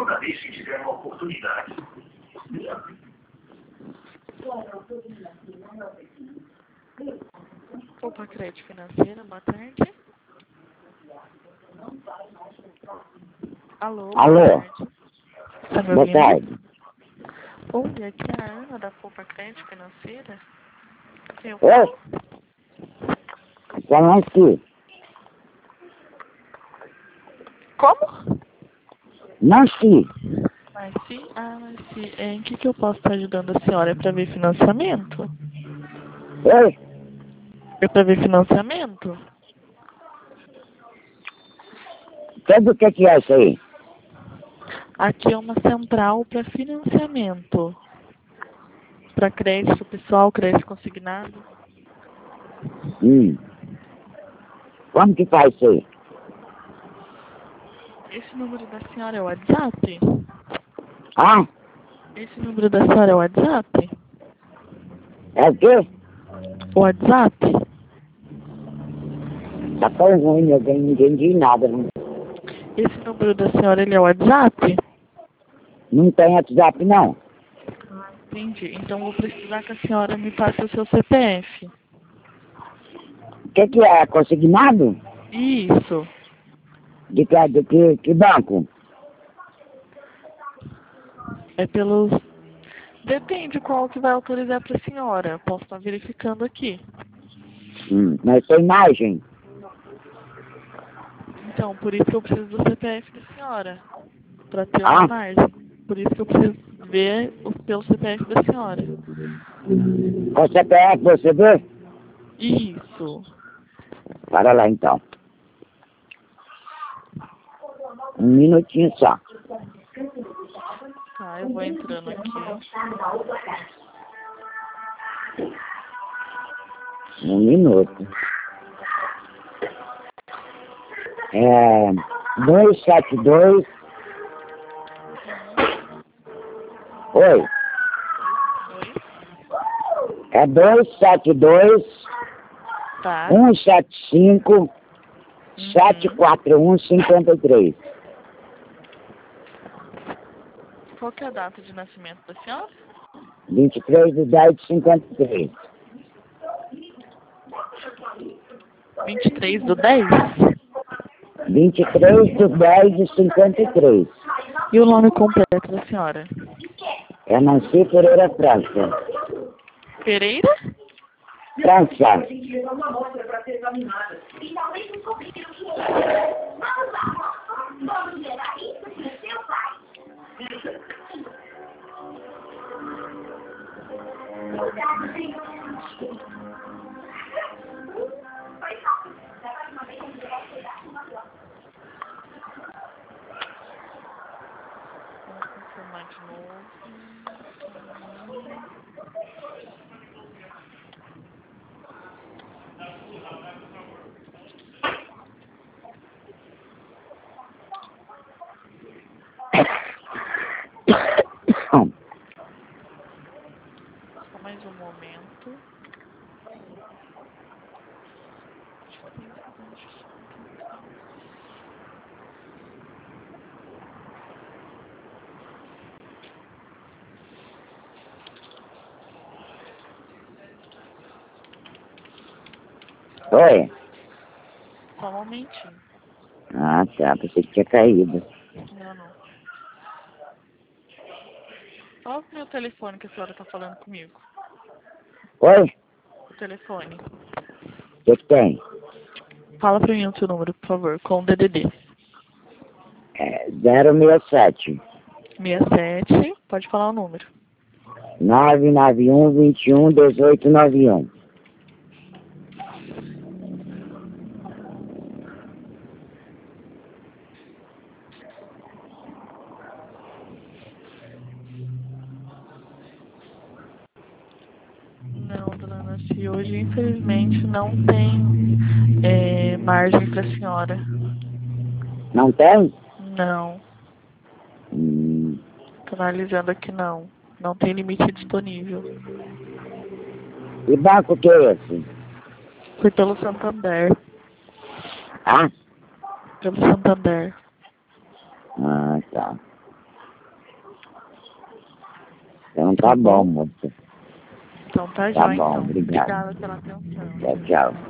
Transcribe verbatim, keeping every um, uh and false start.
toda vez que tiver uma oportunidade. Opa, crédito financeira, boa tarde. Alô, boa Alô. tarde. Tá me Boa ouvindo? tarde. Oi, aqui é a Ana da Poupa Crédito Financeira. Eu Oi? Já nasci. Como? Nasci. Marci? Ah, Marci. É, em que, que eu posso estar ajudando a senhora? É para ver financiamento? Oi? É para ver financiamento? Sabe o que que é isso aí? Aqui é uma central para financiamento. Para crédito pessoal, crédito consignado. Hum. Como que faz isso aí? Esse número da senhora é o WhatsApp? Ah? Esse número da senhora é o WhatsApp? É o quê? O WhatsApp? Tá tão ruim, eu não entendi nada. Não, Esse número da senhora, ele é o WhatsApp? não tem WhatsApp, não. Entendi. Então vou precisar que a senhora me passe o seu C P F. O que que é? Consignado? Isso. De que, de que, que banco? É pelos... Depende qual que vai autorizar para a senhora. Posso estar verificando aqui. Hum. Mas tem margem. Então, por isso que eu preciso do C P F da senhora. Para ter uma Ah? margem. Por isso que eu preciso ver o, pelo C P F da senhora. Com C P F você vê? Isso. Para lá então. Um minutinho só. Tá, eu vou entrando aqui. Um minuto. É... Dois sete dois. Oi. Oi? É dois sete dois, Tá. um sete cinco, Uhum. sete quatro um, cinco três. Qual que é a data de nascimento da senhora? vinte e três de dez de cinquenta e três. vinte e três do dez? vinte e três de dez de cinquenta e três. E o nome completo da senhora? É Nancy Pereira França. Pereira? França. Vamos confirmar de novo. Só mais um momento. Oi. Só um momentinho. Ah, tá. Pensei que tinha caído. Não, não. Qual é o meu telefone que a senhora tá falando comigo? Oi? O telefone. O que que tem? Fala pra mim o seu número, por favor, com o D D D. É zero seis sete. sessenta e sete, pode falar o número. nove nove um, vinte e um, dezoito noventa e um. Não, dona Nancy, hoje infelizmente não tem é, margem pra senhora. Não tem? Não, Hum. tô analisando aqui não. Não tem limite disponível. E banco que é esse? Foi pelo Santander. Ah? Pelo Santander. Ah, tá. Então tá bom, moça. Então tá, Tá jóia, bom, então. obrigado. Obrigada pela atenção. Tchau, tchau.